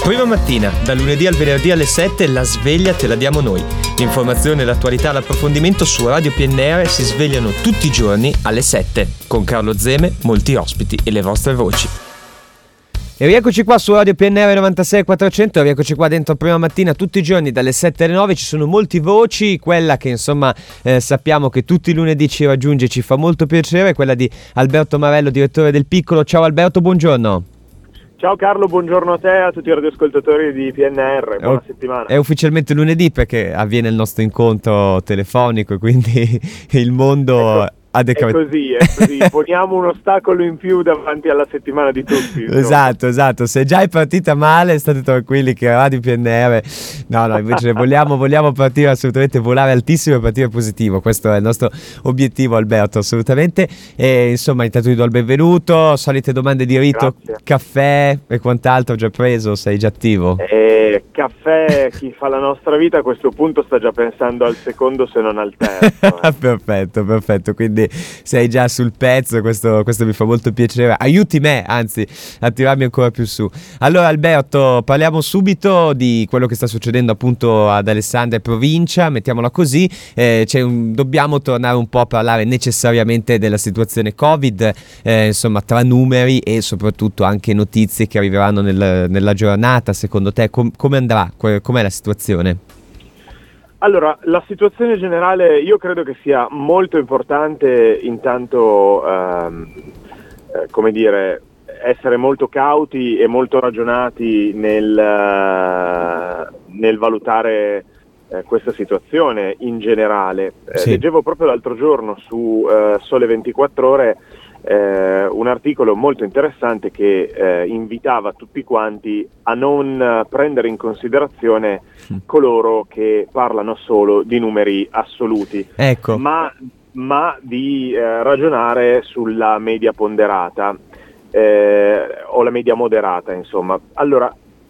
Prima mattina, da lunedì al venerdì alle 7, la sveglia te la diamo noi. L'informazione, l'attualità, l'approfondimento su Radio PNR si svegliano tutti i giorni alle 7, con Carlo Zeme, molti ospiti e le vostre voci. E rieccoci qua su Radio PNR 96400, rieccoci qua dentro Prima Mattina tutti i giorni dalle 7 alle 9, ci sono molte voci, quella che insomma sappiamo che tutti i lunedì ci raggiunge, ci fa molto piacere, quella di Alberto Marello, direttore del Piccolo. Ciao Alberto, buongiorno. Ciao Carlo, buongiorno a te e a tutti i radioascoltatori di PNR, buona settimana. È ufficialmente lunedì perché avviene il nostro incontro telefonico e quindi il mondo... È così, poniamo un ostacolo in più davanti alla settimana di tutti. Esatto, se già è partita male state tranquilli che Radio PNR, no, invece vogliamo partire assolutamente, volare altissimo e partire positivo, questo è il nostro obiettivo Alberto, assolutamente. E insomma intanto ti do il benvenuto, solite domande di rito. Grazie. Caffè e quant'altro già preso, sei già attivo? Caffè, chi fa la nostra vita a questo punto sta già pensando al secondo se non al terzo. Perfetto, quindi sei già sul pezzo, questo mi fa molto piacere, aiuti me anzi a tirarmi ancora più su. Allora Alberto, parliamo subito di quello che sta succedendo appunto ad Alessandria e provincia, mettiamola così, dobbiamo tornare un po' a parlare necessariamente della situazione Covid, insomma tra numeri e soprattutto anche notizie che arriveranno nella giornata. Secondo te come andrà? Com'è la situazione? Allora, la situazione generale io credo che sia molto importante intanto, essere molto cauti e molto ragionati nel valutare questa situazione in generale. Sì. Leggevo proprio l'altro giorno su Sole 24 Ore un articolo molto interessante che invitava tutti quanti a non prendere in considerazione coloro che parlano solo di numeri assoluti, ecco. ma di ragionare sulla media ponderata o la media moderata, insomma. Allora,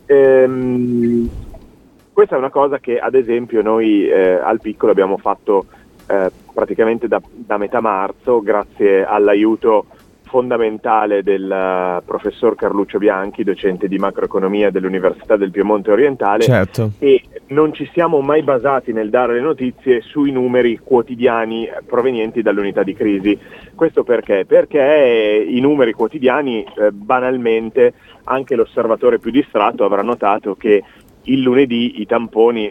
questa è una cosa che ad esempio noi al Piccolo abbiamo fatto praticamente da metà marzo, grazie all'aiuto fondamentale del professor Carluccio Bianchi, docente di macroeconomia dell'Università del Piemonte Orientale. Certo. E non ci siamo mai basati nel dare le notizie sui numeri quotidiani provenienti dall'unità di crisi. Questo perché? Perché i numeri quotidiani, banalmente, anche l'osservatore più distratto avrà notato che il lunedì i tamponi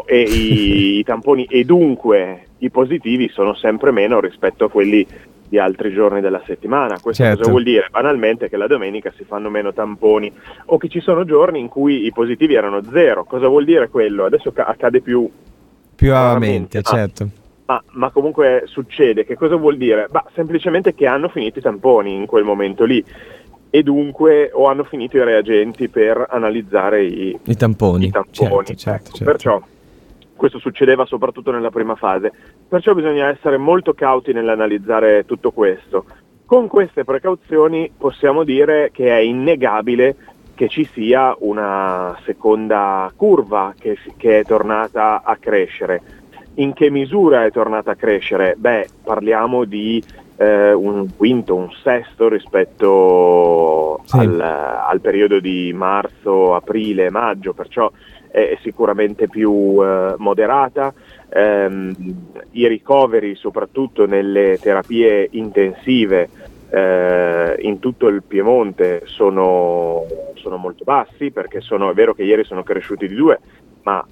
e dunque i positivi sono sempre meno rispetto a quelli di altri giorni della settimana. Questo certo. Cosa vuol dire? Banalmente che la domenica si fanno meno tamponi o che ci sono giorni in cui i positivi erano 0. Cosa vuol dire quello? Adesso accade più raramente, certo. Ma comunque succede. Che cosa vuol dire? Semplicemente che hanno finito i tamponi in quel momento lì. E dunque o hanno finito i reagenti per analizzare i tamponi. Certo. Perciò questo succedeva soprattutto nella prima fase, perciò bisogna essere molto cauti nell'analizzare tutto questo. Con queste precauzioni possiamo dire che è innegabile che ci sia una seconda curva che è tornata a crescere. In che misura è tornata a crescere? Parliamo di un quinto, un sesto rispetto al periodo di marzo, aprile, maggio, perciò è sicuramente più moderata. I ricoveri, soprattutto nelle terapie intensive in tutto il Piemonte, sono molto bassi, perché è vero che ieri sono cresciuti di 2, ma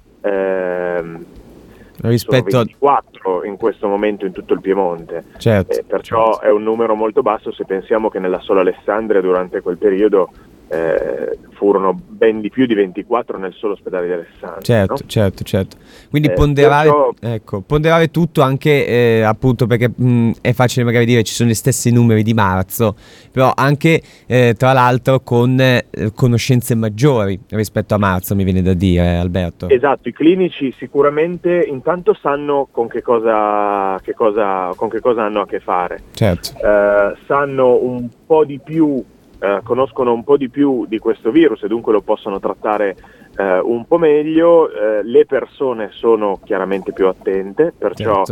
rispetto sono 24 in questo momento in tutto il Piemonte, perciò è un numero molto basso se pensiamo che nella sola Alessandria durante quel periodo furono ben di più di 24 nel solo ospedale di Alessandria. Certo. Quindi ponderare tutto anche appunto perché è facile magari dire ci sono gli stessi numeri di marzo, però anche tra l'altro con conoscenze maggiori rispetto a marzo, mi viene da dire, Alberto. Esatto, i clinici sicuramente intanto sanno con che cosa hanno a che fare. Certo. Sanno un po' di più, conoscono un po' di più di questo virus e dunque lo possono trattare un po' meglio. Le persone sono chiaramente più attente, perciò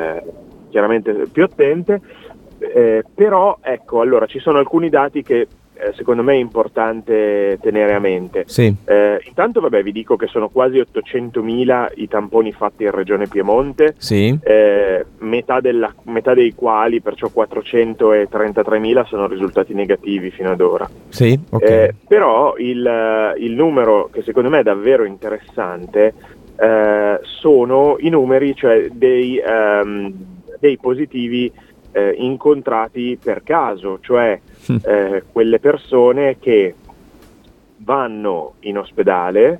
chiaramente più attente, però ecco, allora ci sono alcuni dati che secondo me è importante tenere a mente. Sì. Intanto vi dico che sono quasi 800.000 i tamponi fatti in Regione Piemonte, Sì. metà dei quali, perciò 433.000, sono risultati negativi fino ad ora. Sì, ok. Però il numero che secondo me è davvero interessante sono i numeri, cioè dei positivi incontrati per caso, cioè quelle persone che vanno in ospedale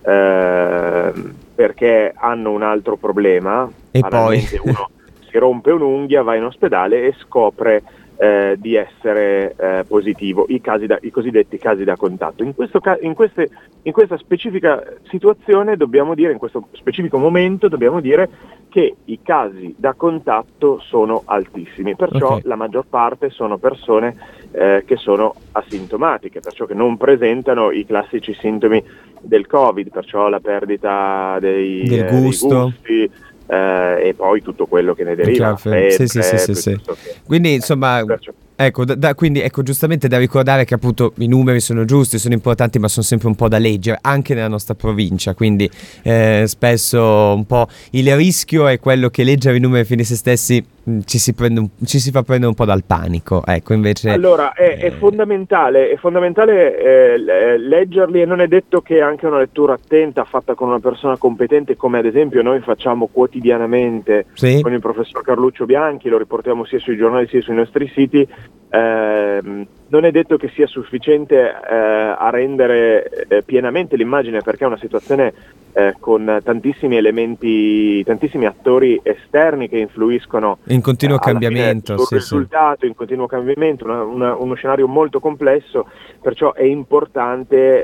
perché hanno un altro problema, E banalmente poi uno si rompe un'unghia, va in ospedale e scopre di essere positivo, i cosiddetti casi da contatto. In questa specifica situazione dobbiamo dire, in questo specifico momento dobbiamo dire che i casi da contatto sono altissimi, perciò Ok. la maggior parte sono persone che sono asintomatiche, perciò che non presentano i classici sintomi del Covid, perciò la perdita Del dei gusto. gusti, e poi tutto quello che ne deriva, la Sì, sì, sì, febbre, sì, sì. piuttosto che... Quindi insomma, perciò- ecco, quindi ecco, giustamente da ricordare che appunto i numeri sono giusti, sono importanti, ma sono sempre un po' da leggere, anche nella nostra provincia, quindi spesso un po' il rischio è quello che leggere i numeri fine se stessi ci si fa prendere un po' dal panico, ecco, invece... Allora, è fondamentale leggerli, e non è detto che anche una lettura attenta fatta con una persona competente, come ad esempio noi facciamo quotidianamente Sì? con il professor Carluccio Bianchi, lo riportiamo sia sui giornali sia sui nostri siti, non è detto che sia sufficiente a rendere pienamente l'immagine, perché è una situazione con tantissimi elementi, tantissimi attori esterni che influiscono In continuo alla fine cambiamento, sul sì, sì. risultato, in continuo cambiamento, uno scenario molto complesso, perciò è importante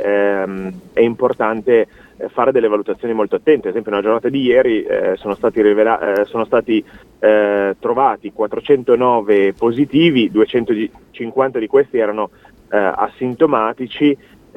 fare delle valutazioni molto attente. Ad esempio nella giornata di ieri sono stati trovati 409 positivi, 250 di questi erano asintomatici,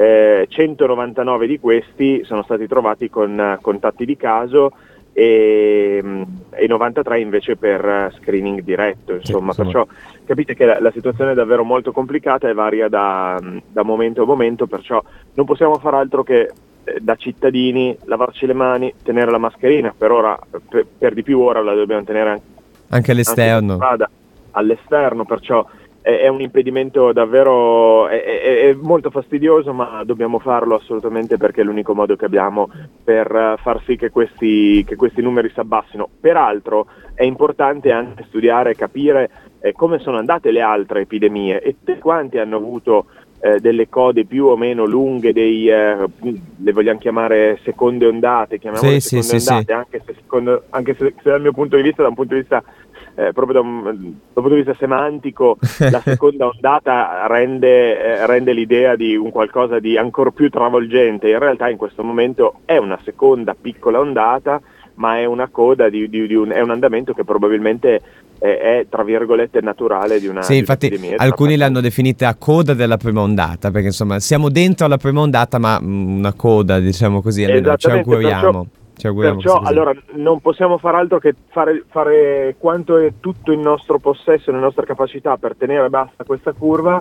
199 di questi sono stati trovati con contatti di caso e 93 invece per screening diretto, insomma. Sì, insomma. Perciò capite che la situazione è davvero molto complicata e varia da momento a momento, perciò non possiamo fare altro che da cittadini lavarci le mani, tenere la mascherina, per ora, per di più ora la dobbiamo tenere Anche anche per all'esterno. strada, all'esterno, perciò è un impedimento davvero è molto fastidioso, ma dobbiamo farlo assolutamente, perché è l'unico modo che abbiamo per far sì che questi numeri si abbassino. Peraltro è importante anche studiare e capire come sono andate le altre epidemie e tutti quanti hanno avuto delle code più o meno lunghe, le vogliamo chiamare seconde ondate, chiamiamole Sì, sì, seconde sì, sì. ondate, anche se dal mio punto di vista, da un punto di vista proprio dal punto di vista semantico, la seconda ondata rende l'idea di un qualcosa di ancor più travolgente. In realtà in questo momento è una seconda piccola ondata, ma è una coda è un andamento che probabilmente è tra virgolette naturale di Sì, infatti un'epidemia. alcuni l'hanno definita coda della prima ondata, perché insomma siamo dentro alla prima ondata, ma una coda, diciamo così, almeno ci Esattamente, auguriamo. Ci auguriamo che sia così. allora non possiamo fare altro che fare quanto è tutto in nostro possesso, nelle nostre capacità, per tenere bassa questa curva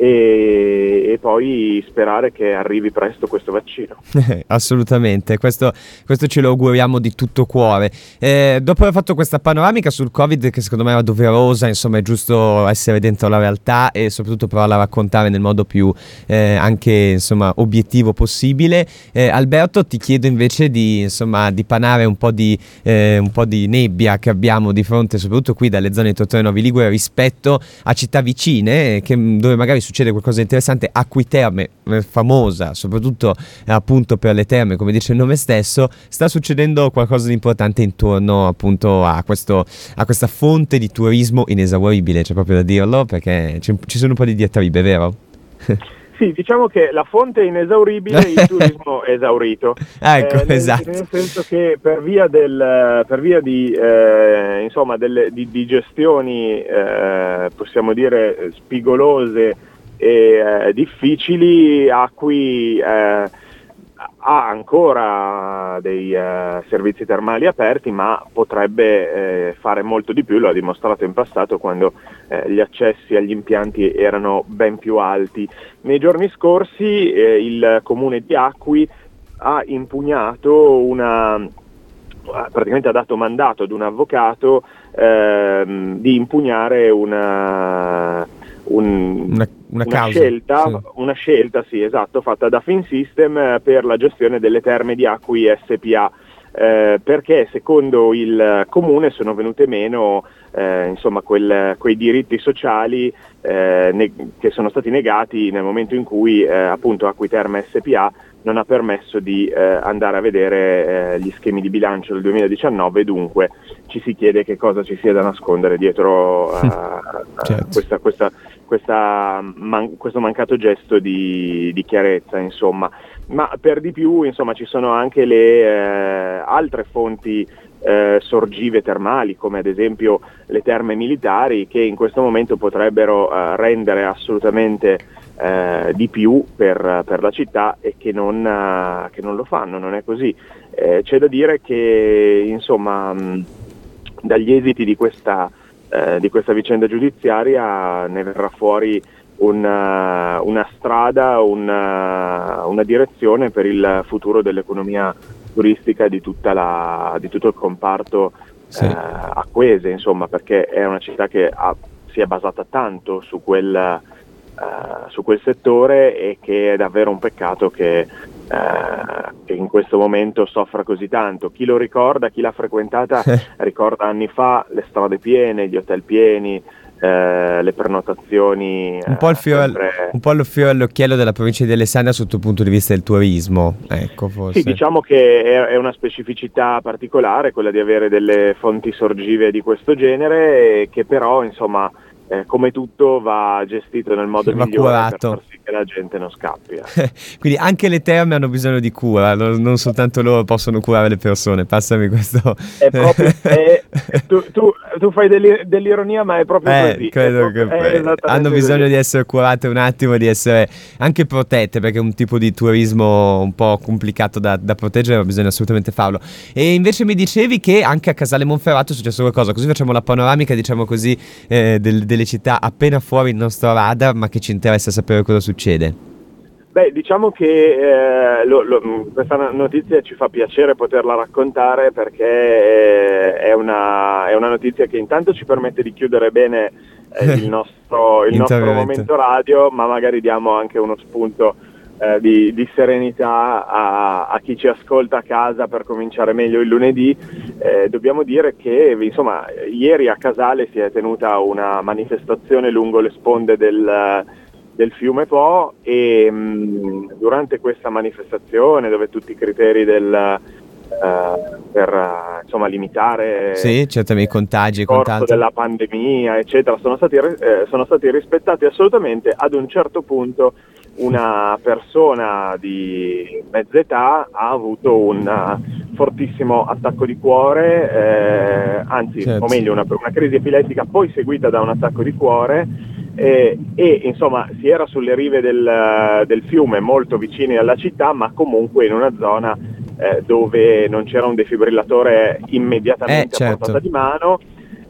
e poi sperare che arrivi presto questo vaccino. Assolutamente, questo ce lo auguriamo di tutto cuore. Dopo aver fatto questa panoramica sul Covid, che secondo me era doverosa, insomma è giusto essere dentro la realtà e soprattutto provarla a raccontare nel modo più anche insomma obiettivo possibile. Alberto, ti chiedo invece di panare un po' di nebbia che abbiamo di fronte, soprattutto qui dalle zone di Tortona e Novi Ligure, rispetto a città vicine, dove magari succede qualcosa di interessante. Acqui Terme, famosa soprattutto appunto per le terme, come dice il nome stesso. Sta succedendo qualcosa di importante intorno appunto a questa fonte di turismo inesauribile, c'è proprio da dirlo, perché ci sono un po' di diatribe, vero? Sì, diciamo che la fonte è inesauribile, il turismo è esaurito. Ecco, esatto. Nel senso che per via di gestioni, possiamo dire, spigolose e difficili, Acqui ha ancora dei servizi termali aperti, ma potrebbe fare molto di più, lo ha dimostrato in passato quando gli accessi agli impianti erano ben più alti. Nei giorni scorsi il comune di Acqui ha impugnato praticamente ha dato mandato ad un avvocato di impugnare una scelta, sì, esatto, fatta da Finsystem per la gestione delle terme di Acqui SPA, perché secondo il comune sono venute meno quei diritti sociali che sono stati negati nel momento in cui appunto Acqui Terme SPA non ha permesso di andare a vedere gli schemi di bilancio del 2019, e dunque ci si chiede che cosa ci sia da nascondere dietro certo. questo mancato gesto di chiarezza, insomma. Ma per di più, insomma, ci sono anche le altre fonti sorgive termali, come ad esempio le terme militari, che in questo momento potrebbero rendere assolutamente di più per la città, e che non lo fanno, non è così. C'è da dire che, insomma, dagli esiti di questa vicenda giudiziaria ne verrà fuori una strada, una direzione per il futuro dell'economia turistica di tutto il comparto acquese, insomma, perché è una città che si è basata tanto su quel settore, e che è davvero un peccato che in questo momento soffra così tanto. Chi lo ricorda, chi l'ha frequentata ricorda anni fa le strade piene, gli hotel pieni, le prenotazioni, un po' lo fiore all'occhiello della provincia di Alessandria sotto il punto di vista del turismo, ecco, forse. Sì, diciamo che è una specificità particolare quella di avere delle fonti sorgive di questo genere, che però, insomma, come tutto va gestito nel modo migliore curato, per far sì che la gente non scappi. Quindi anche le terme hanno bisogno di cura, non soltanto loro possono curare le persone. Passami questo. È proprio, tu fai dell'ironia, ma è proprio così. Credo che hanno bisogno di essere curate un attimo, di essere anche protette, perché è un tipo di turismo un po' complicato da proteggere, ma bisogna assolutamente farlo. E invece mi dicevi che anche a Casale Monferrato è successo qualcosa, così facciamo la panoramica, diciamo così, delle città appena fuori il nostro radar, ma che ci interessa sapere cosa succede. Beh, diciamo che questa notizia ci fa piacere poterla raccontare, perché è una notizia che intanto ci permette di chiudere bene il nostro momento radio, ma magari diamo anche uno spunto di serenità a chi ci ascolta a casa per cominciare meglio il lunedì. Dobbiamo dire che, insomma, ieri a Casale si è tenuta una manifestazione lungo le sponde del fiume Po, e durante questa manifestazione, dove tutti i criteri per limitare certamente i contagi, il corso della pandemia, eccetera, sono stati rispettati assolutamente. Ad un certo punto una persona di mezza età ha avuto un fortissimo attacco di cuore, o meglio una crisi epilettica, poi seguita da un attacco di cuore, e insomma si era sulle rive del fiume, molto vicini alla città, ma comunque in una zona dove non c'era un defibrillatore immediatamente a portata di mano.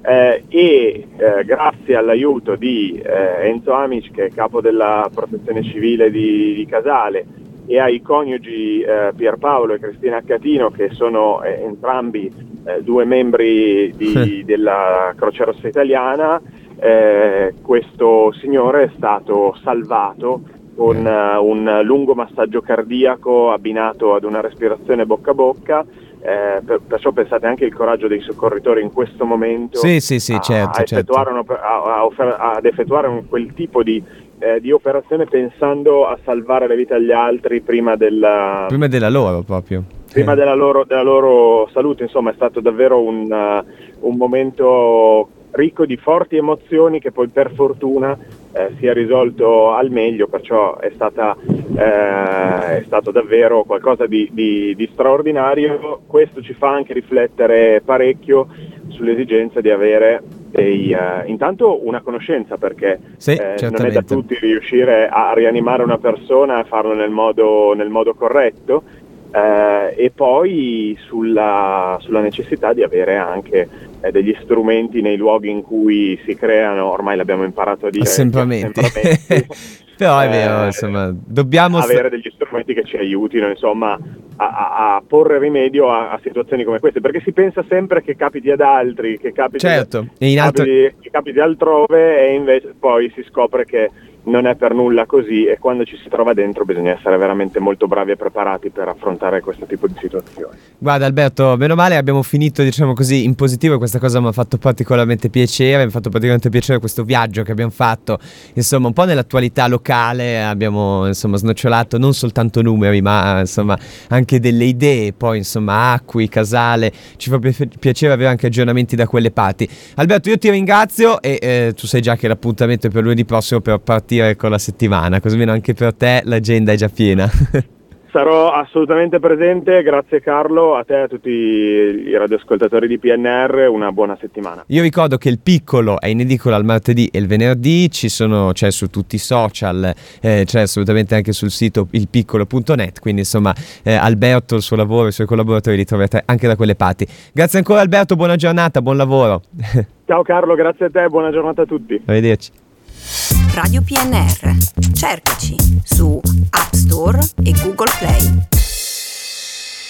Grazie all'aiuto di Enzo Amici, che è capo della protezione civile di Casale, e ai coniugi Pierpaolo e Cristina Accatino, che sono entrambi due membri della Croce Rossa Italiana, questo signore è stato salvato con un lungo massaggio cardiaco abbinato ad una respirazione bocca a bocca. Perciò pensate anche il coraggio dei soccorritori in questo momento ad effettuare quel tipo di operazione, pensando a salvare le vite agli altri prima della loro proprio. Prima della loro salute. Insomma, è stato davvero un momento ricco di forti emozioni, che poi per fortuna si è risolto al meglio, perciò è stato davvero qualcosa di straordinario. Questo ci fa anche riflettere parecchio sull'esigenza di avere intanto una conoscenza, perché Sì, non è da tutti riuscire a rianimare una persona e farlo nel modo corretto, e poi sulla necessità di avere anche degli strumenti nei luoghi in cui si creano, ormai l'abbiamo imparato a dire, assembramenti. Però è vero, insomma, dobbiamo avere degli strumenti che ci aiutino, insomma, a porre rimedio a situazioni come queste, perché si pensa sempre che capiti ad altri, che capiti, certo, che capiti altrove, e invece poi si scopre che non è per nulla così, e quando ci si trova dentro bisogna essere veramente molto bravi e preparati per affrontare questo tipo di situazioni. Guarda Alberto, meno male abbiamo finito, diciamo così, in positivo, e questa cosa mi ha fatto particolarmente piacere, mi ha fatto particolarmente piacere questo viaggio che abbiamo fatto, insomma, un po' nell'attualità locale, abbiamo insomma snocciolato non soltanto numeri, ma insomma anche delle idee, poi insomma Acqui, Casale, ci fa piacere avere anche aggiornamenti da quelle parti. Alberto, io ti ringrazio, e tu sai già che l'appuntamento è per lunedì prossimo per partire con la settimana, così almeno anche per te l'agenda è già piena. Sarò assolutamente presente, grazie Carlo, a te e a tutti i radioascoltatori di PNR, una buona settimana. Io ricordo che il Piccolo è in edicola il martedì e il venerdì, c'è su tutti i social, c'è assolutamente anche sul sito ilpiccolo.net, quindi insomma Alberto, il suo lavoro, i suoi collaboratori li troverete anche da quelle parti. Grazie ancora Alberto, buona giornata, buon lavoro. Ciao Carlo, grazie a te, buona giornata a tutti. Arrivederci. Radio PNR, cercaci su App Store e Google Play.